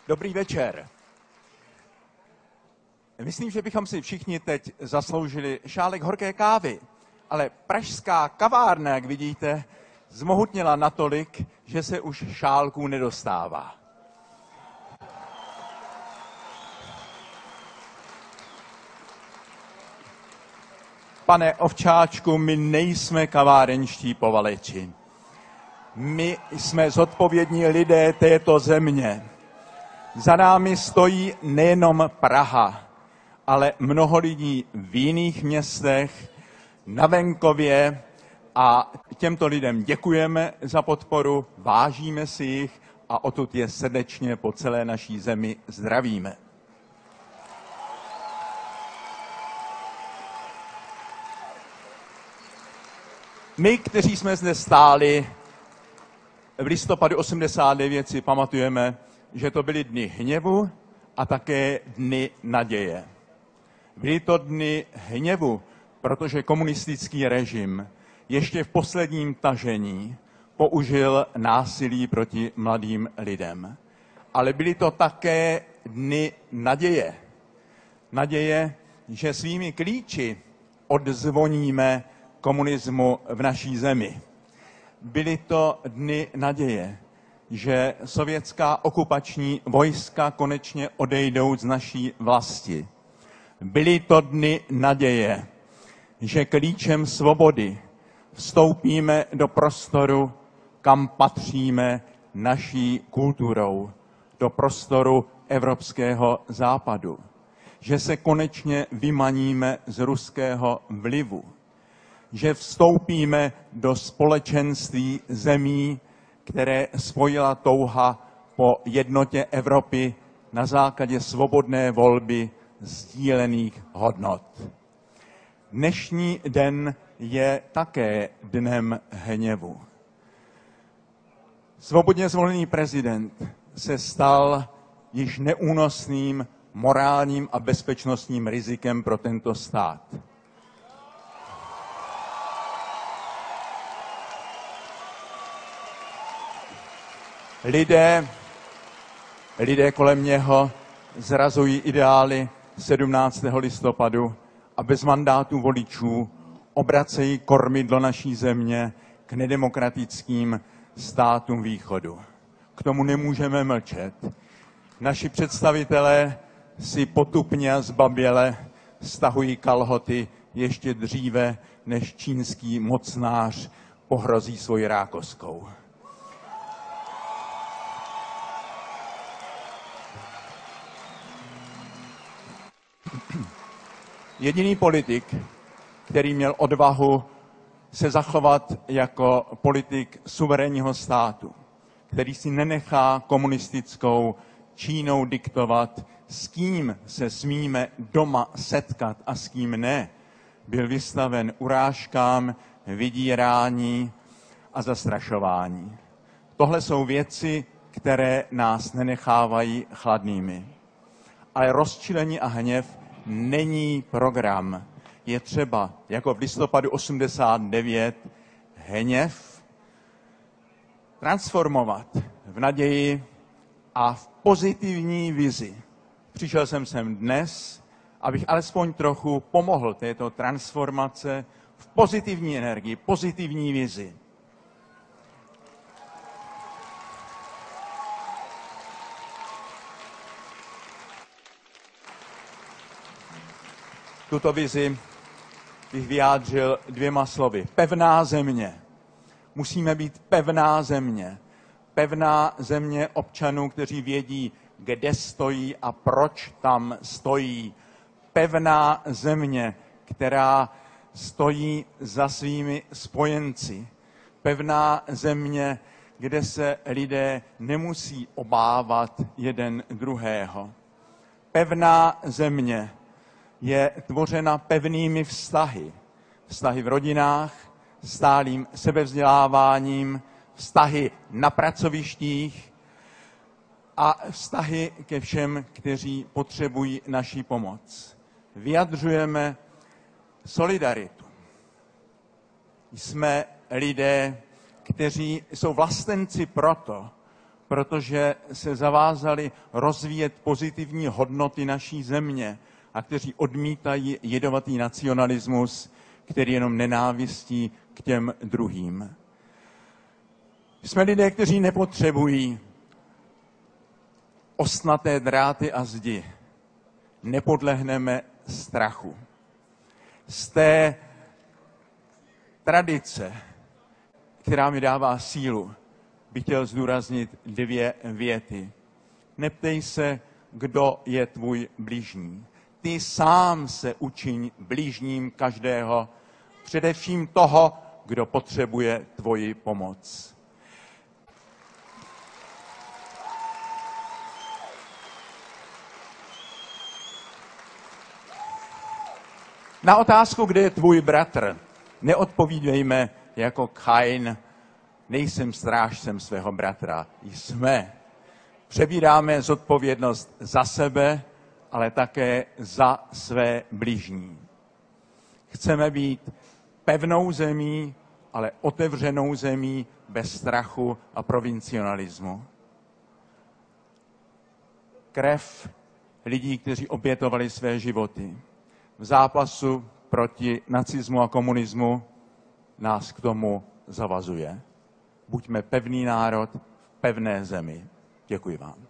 Dobrý večer. Myslím, že bychom si všichni teď zasloužili šálek horké kávy, ale pražská kavárna, jak vidíte, zmohutněla natolik, že se už šálků nedostává. Pane Ovčáčku, my nejsme kavárenští povaleči. My jsme zodpovědní lidé této země. Za námi stojí nejenom Praha, ale mnoho lidí v jiných městech, na venkově, a těmto lidem děkujeme za podporu, vážíme si jich a odtud je srdečně po celé naší zemi zdravíme. My, kteří jsme zde stáli v listopadu 89, si pamatujeme, že to byly dny hněvu a také dny naděje. Byly to dny hněvu, protože komunistický režim ještě v posledním tažení použil násilí proti mladým lidem. Ale byly to také dny naděje. Naděje, že svými klíči odzvoníme komunismu v naší zemi. Byly to dny naděje, že sovětská okupační vojska konečně odejdou z naší vlasti. Byly to dny naděje, že klíčem svobody vstoupíme do prostoru, kam patříme naší kulturou, do prostoru evropského západu. Že se konečně vymaníme z ruského vlivu. Že vstoupíme do společenství zemí, které spojila touha po jednotě Evropy na základě svobodné volby sdílených hodnot. Dnešní den je také dnem hněvu. Svobodně zvolený prezident se stal již neúnosným morálním a bezpečnostním rizikem pro tento stát. Lidé kolem něho zrazují ideály 17. listopadu a bez mandátu voličů obracejí kormidlo naší země k nedemokratickým státům východu. K tomu nemůžeme mlčet. Naši představitelé si potupně a zbaběle stahují kalhoty ještě dříve, než čínský mocnář pohrozí svojí rákoskou. Jediný politik, který měl odvahu se zachovat jako politik suverénního státu, který si nenechá komunistickou Čínou diktovat, s kým se smíme doma setkat a s kým ne, byl vystaven urážkám, vydírání a zastrašování. Tohle jsou věci, které nás nenechávají chladnými. Ale rozčilení a hněv není program. Je třeba, jako v listopadu 89, hněv transformovat v naději a v pozitivní vizi. Přišel jsem sem dnes, abych alespoň trochu pomohl této transformace v pozitivní energii, pozitivní vizi. Tuto vizi bych vyjádřil 2 slovy. Pevná země. Musíme být pevná země. Pevná země občanů, kteří vědí, kde stojí a proč tam stojí. Pevná země, která stojí za svými spojenci. Pevná země, kde se lidé nemusí obávat jeden druhého. Pevná země je tvořena pevnými vztahy. Vztahy v rodinách, stálým sebevzděláváním, vztahy na pracovištích a vztahy ke všem, kteří potřebují naši pomoc. Vyjadřujeme solidaritu. Jsme lidé, kteří jsou vlastenci proto, protože se zavázali rozvíjet pozitivní hodnoty naší země a kteří odmítají jedovatý nacionalismus, který jenom nenávistí k těm druhým. Jsme lidé, kteří nepotřebují ostnaté dráty a zdi. Nepodlehneme strachu. Z té tradice, která mi dává sílu, bych chtěl zdůraznit 2 věty. Neptej se, kdo je tvůj blížní. Ty sám se učiň blížním každého, především toho, kdo potřebuje tvoji pomoc. Na otázku, kde je tvůj bratr, neodpovídejme jako Kain, nejsem strážcem svého bratra. Jsme. Přebíráme zodpovědnost za sebe, ale také za své blížní. Chceme být pevnou zemí, ale otevřenou zemí bez strachu a provincionalismu. Krev lidí, kteří obětovali své životy v zápasu proti nacismu a komunismu, nás k tomu zavazuje. Buďme pevný národ v pevné zemi. Děkuji vám.